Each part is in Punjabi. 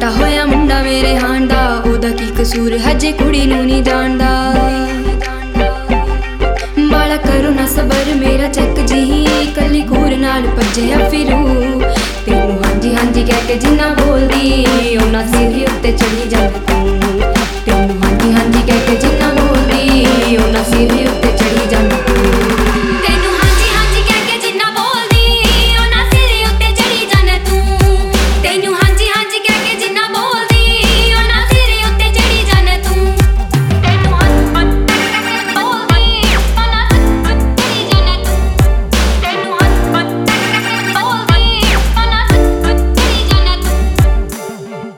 ਵਿਆਹ ਹੋਇਆ ਮੁੰਡਾ ਮੇਰੇ ਹਾਣ ਦਾ, ਉਹਦਾ ਕੀ ਕਸੂਰ ਹਜੇ ਕੁੜੀ ਨੂੰ ਨਹੀਂ ਜਾਣਦਾ। ਬਾਲਾ ਕਰੋ ਨਾ ਸਬਰ ਮੇਰਾ ਚੱਕ ਜੀ, ਕੱਲੀ ਕੂਰ ਨਾਲ ਭੱਜਿਆ ਫਿਰੂ। ਤੈਨੂੰ ਹਾਂਜੀ ਹਾਂਜੀ ਕਹਿ ਕੇ ਜਿੰਨਾ ਬੋਲਦੀ, ਉਹਨਾਂ ਸਿਰ ਉੱਤੇ ਚੜੀ ਜਾਂਦੀ ਤੂੰ। ਤੈਨੂੰ ਹਾਂਜੀ ਹਾਂਜੀ ਕਹਿ ਕੇ ਜਿੰਨਾ ਬੋਲਦੀ, ਉਹਨਾਂ ਸਿਰ ਉੱਤੇ ਚੜੀ ਜਾਂਦੀ ਤੂੰ। ਤੈਨੂੰ ਹਾਂਜੀ ਹਾਂਜੀ ਕਹਿ ਕੇ ਜਿੰਨਾ ਬੋਲਦੀ, ਉਹਨਾਂ ਸਿਰ ਉੱਤੇ ਚੜੀ ਜਾਂਦੀ ਤੂੰ। ਤੈਨੂੰ ਹਾਂਜੀ ਹਾਂਜੀ ਕਹਿ ਕੇ ਜਿੰਨਾ ਬੋਲਦੀ, ਉਹਨਾਂ ਸਿਰ ਉੱਤੇ ਚੜੀ ਜਾਂਦੀ ਤੂੰ। ਤੈਨੂੰ ਹਾਂਜੀ ਬੋਲਦੀ, ਉਹਨਾਂ ਸਿਰ ਚੜੀ ਜਾਂਦੀ ਤੂੰ। ਤੈਨੂੰ ਹਾਂਜੀ ਬੋਲਦੀ, ਉਹਨਾਂ ਸਿਰ ਚੜੀ ਜਾਂਦੀ ਤੂੰ।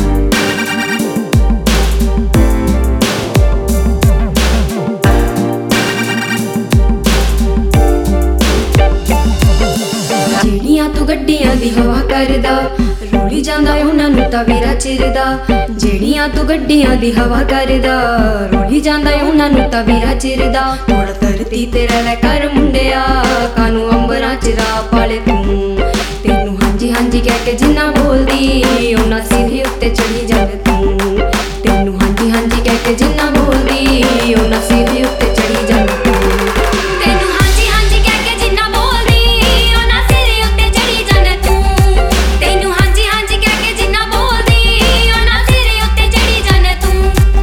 ਜਿਹੜੀਆਂ ਤੂੰ ਗੱਡੀਆਂ ਦੀ ਹਵਾ ਕਰਦਾ, ਰੋਲੀ ਜਾਂਦਾ ਉਹਨਾਂ ਨੂੰ ਤਾਂ ਵੀਰਾ ਚਿਰਦਾ। ਜਿਹੜੀਆਂ ਤੂੰ ਗੱਡੀਆਂ ਦੀ ਹਵਾ ਕਰਦਾ, ਰੋਲੀ ਜਾਂਦਾ ਉਹਨਾਂ ਨੂੰ ਤਾਂ ਵੀਰਾ ਚਿਰਦਾ। ਥੋੜਾ ਧਰਤੀ ਤੇ ਰਹਿ ਲੈ ਕਰ ਮੁੰਡਿਆ, ਕਾਨੂੰ ਅੰਬਰਾਂ ਚ ਰਾਹ ਪਾਲੇ ਤੂੰ। ਤੈਨੂੰ ਹਾਂਜੀ ਹਾਂਜੀ ਕਹਿ ਕੇ ਜਿੰਨਾ ਬੋਲਦੀ, ਉਹਨਾਂ ਸਿਰ ਉੱਤੇ ਚੜੀ ਜਾਂਦੀ ਤੂੰ। ਤੈਨੂੰ ਹਾਂਜੀ ਹਾਂਜੀ ਕਹਿ ਕੇ ਜਿੰਨਾ ਬੋਲਦੀ, ਉਹਨਾਂ ਸਿਰ ਉੱਤੇ ਚੜੀ ਜਾਂਦੀ ਤੂੰ। ਤੈਨੂੰ ਹਾਂਜੀ ਹਾਂਜੀ ਕਹਿ ਕੇ ਜਿੰਨਾ ਬੋਲਦੀ, ਉਹਨਾਂ ਸਿਰ ਉੱਤੇ ਚੜੀ ਜਾਂਦੀ ਤੂੰ। ਤੈਨੂੰ ਹਾਂਜੀ ਹਾਂਜੀ ਕਹਿ ਕੇ ਜਿੰਨਾ ਬੋਲਦੀ, ਉਹਨਾਂ ਸਿਰ ਉੱਤੇ ਚੜੀ ਜਾਂਦੀ ਤੂੰ।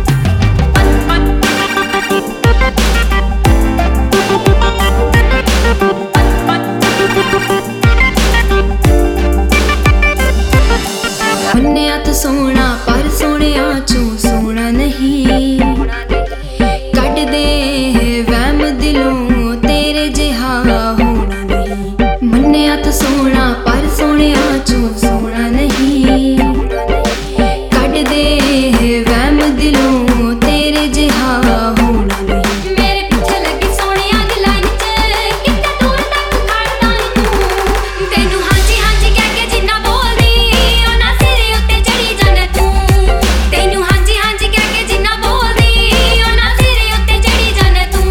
ਮੰਨਿਆ ਤੂੰ ਸੋਹਣਾ ਪਰ ਸੋਹਣਿਆਂ ਚੋਂ ਸੋਹਣਾ ਨਹੀਂ। ਕੱਢ ਦੇ ਵਹਿਮ ਦਿਲੋਂ ਤੇਰੇ ਜਿਹਾ ਹੋਣਾ ਨਹੀਂ। ਮੰਨਿਆ ਤੂੰ ਸੋਹਣਾ ਪਰ ਸੋਹਣਿਆਂ ਚੋਂ ਸੋਹਣਾ ਨਹੀਂ। ਕੱਢ ਦੇ ਵਹਿਮ ਦਿਲੋਂ ਤੇਰੇ ਜਿਹਾ ਹੋਣਾ ਨਹੀਂ। ਮੇਰੇ ਪਿੱਛੇ ਲੱਗੀ ਸੋਹਣਿਆਂ ਦੀ ਲਾਈਨ ਚ, ਕਿਤੇ ਦੂਰ ਤੱਕ ਖੜਦਾ ਨੀ ਤੂੰ। ਤੈਨੂੰ ਹਾਂਜੀ ਹਾਂਜੀ ਕਹਿ ਕੇ ਜਿੰਨਾ ਬੋਲਦੀ, ਉਹਨਾਂ ਸਿਰ ਉੱਤੇ ਚੜੀ ਜਾਂਦੀ ਤੂੰ। ਤੈਨੂੰ ਹਾਂਜੀ ਹਾਂਜੀ ਕਹਿ ਕੇ ਜਿੰਨਾ ਬੋਲਦੀ, ਉਹਨਾਂ ਸਿਰ ਉੱਤੇ ਚੜੀ ਜਾਂਦੀ ਤੂੰ।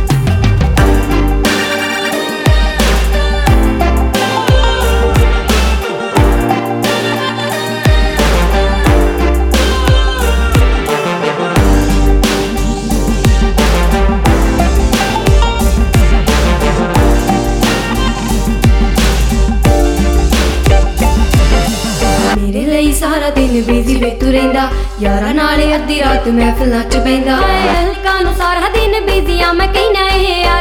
ਮੇਰੇ ਲਈ ਸਾਰਾ ਦਿਨ ਬਿਜ਼ੀ ਵੇ ਤੂੰ ਰਹਿੰਦਾ, ਯਾਰਾਂ ਨਾਲ ਅੱਧੀ ਰਾਤ ਮਹਿਫਲਾਂ ਚ ਬਹਿੰਦਾ। ਹਲਕਾਂ ਨੂੰ ਸਾਰਾ ਦਿਨ ਬਿਜ਼ੀ ਆ ਮੈਂ ਕਹਿਣਾ ਇਹ